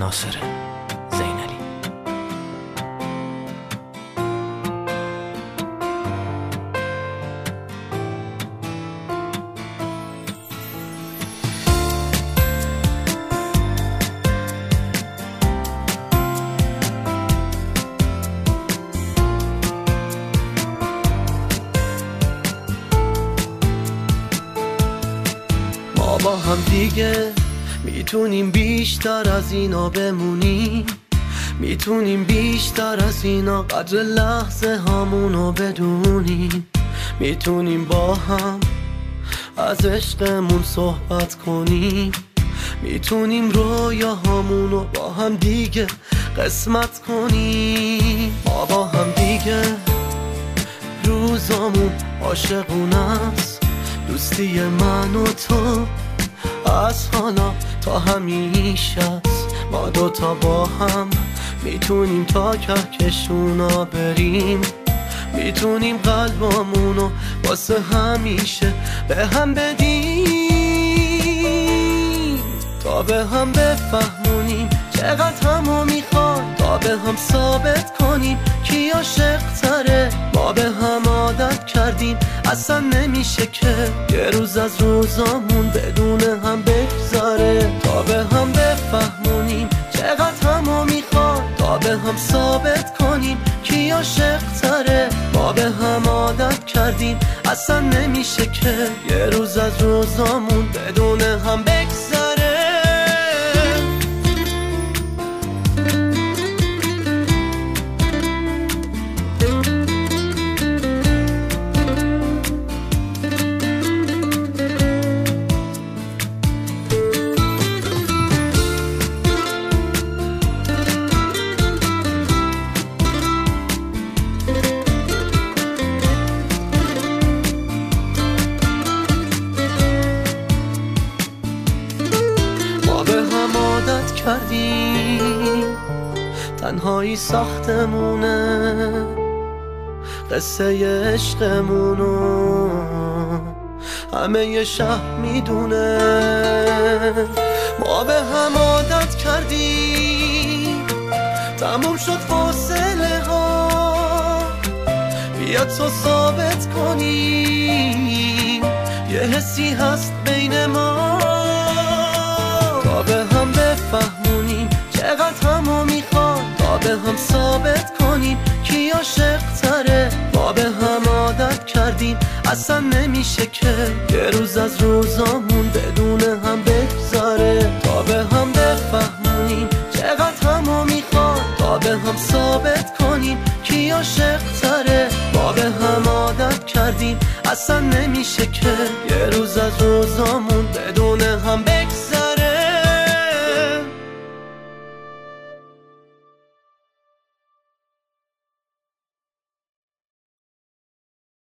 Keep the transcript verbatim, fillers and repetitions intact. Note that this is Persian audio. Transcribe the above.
ناصر زینلی. ما با هم دیگه میتونیم بیشتر از اینا بمونیم، میتونیم بیشتر از اینا قدر لحظه هامونو بدونیم، میتونیم با هم از عشقمون صحبت کنیم، میتونیم رویاهامونو با هم دیگه قسمت کنیم. ما با هم دیگه روزامون عاشقونه است، دوستی من و تو از حالا تا همیشه است. ما دوتا با هم میتونیم تا کهکشونا بریم، میتونیم قلبامونو واسه همیشه به هم بدیم، تا به هم بفهمونیم چقدر همو میخوان، تا به هم ثابت کنیم کی عاشق تره. ما به هم عادت کردیم اصلا نمیشه که یه روز از روزامون بدون هم بگذره، تا به هم بفهمونیم چقدر همو میخوان، تا به هم ثابت کنیم کی عاشق تره. ما به هم عادت کردیم اصلا نمیشه که یه روز از روزامون بدون هم بگذره. کردیم تنهایی ساختمونه، قصه عشقمونو همه ی شهر میدونه. ما به هم عادت کردیم تموم شد فاصله ها، بیا تو ثابت کنیم یه حسی هست بین ما، تا به هم بفهمونیم چقدر همو میخوان، تا به هم ثابت کنیم کی عاشق تره. ما به هم عادت کردیم اصلا نمیشه که یه روز از روزامون بدون هم بگذره، تا به هم بفهمونیم چقدر همو میخوان، تا به هم ثابت کنیم کی عاشق تره. ما به هم عادت کردیم اصلا نمیشه که یه روز از روزامون بدون هم بگذره.